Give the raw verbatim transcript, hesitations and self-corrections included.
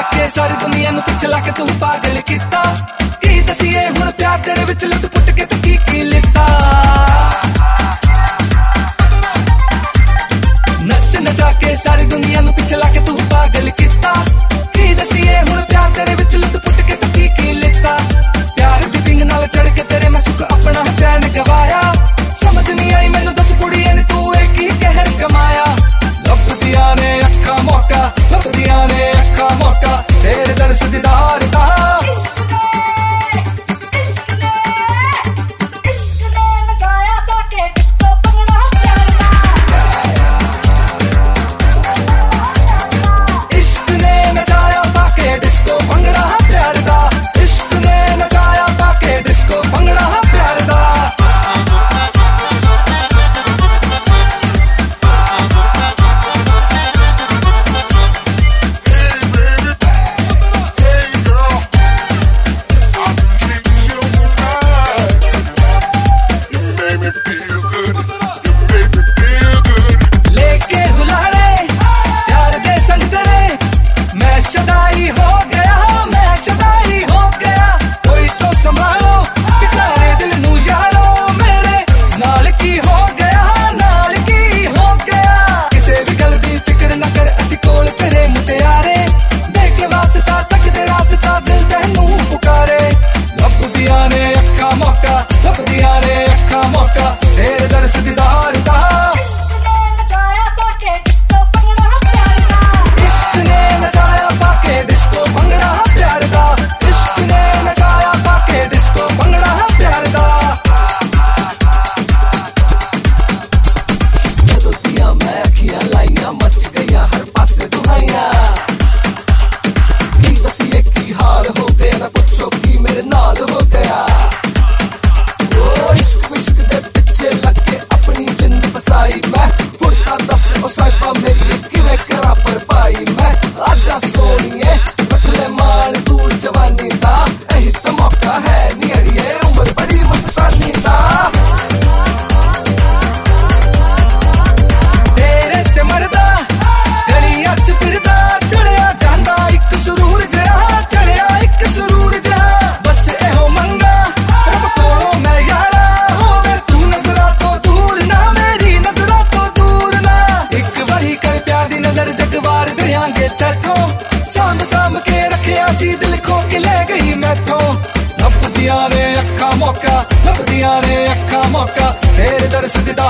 के सारी दुनिया नू पिछ ला के तू पागल किता की दसीए हुण प्यार तेरे विच लुट पुट के तू की की लिता नच नचा के सारी दुनिया नू पिछ ला के तू पागल किता की दसीए हुण प्यार तेरे विच लुट पुट के तू की की लिता प्यार दी पिंग नाल चढ़ के तेरे मैं सुख अपना चैन गवाया समझ नहीं आई मैनू दस कुड़ियां ने तू एक ही कहर कमाया लभदियां ने अखां मौका लभदियां ने अखां मौका तेरे दर्श दीदार दा लभदियां ने अखां मौका तेरे दर्श दीदार